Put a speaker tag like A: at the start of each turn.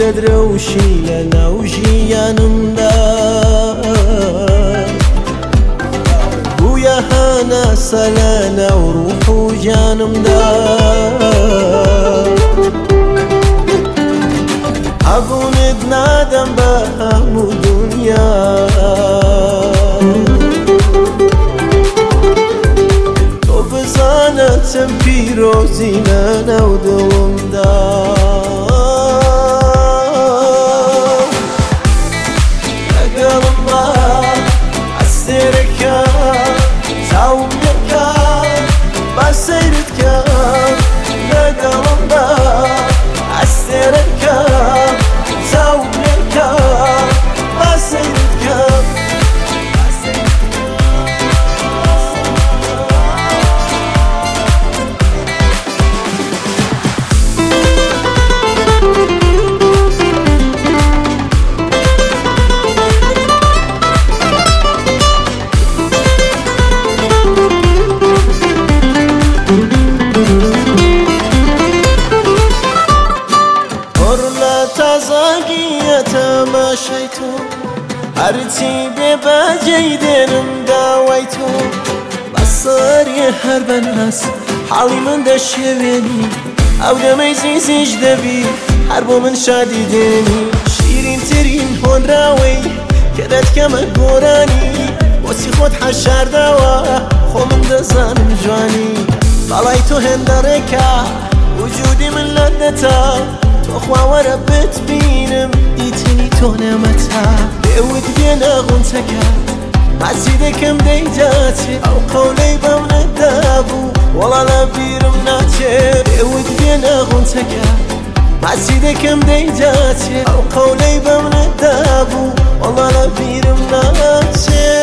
A: دەدرەوشی لە ناو ژیانمدا بوویە هەناسە لە ناو ڕوح و جانمدا هەبوونت نادەم بە هەموو دونیا تۆ بزانە چەند پیرۆزی لە ناو دڵمدا لەگەڵم بە ئەستێرەکە چاوم لێکە با سەیرت کە لەگەڵم بە ئەستێرەکە چاوم لێکە با سەیرت کە تەماشای تۆ هەرچی بێ بەجێی دێنم داوای تۆ بەسەری هەر بەناس حاڵی من دەشێوێنی ئەو دەمەی زیزیش دەبی هەر بۆ من شادی دێنی شیرینترین هۆنراوەی کە دەتکەمە گۆرانی بۆچی خۆت حەشارداوە خۆ من دەزانم جوانی باڵای تۆ هێندەڕێکە وجودی من لەدەتە تۆ خواوەرە بتبینم دیتنی تۆ نەمەتە لێوت بێنە غونچەکە ماسی دەکەم دەیجاچێ ئەو قەولەی بەم نەدابوو وەڵا لە بیرم ناچێ لێوت بێنە غونچەکە ماسی دەکەم دەیجاچێ ئەو قەولەی بەم نەدابوو وەڵا لە بیرم ناچێ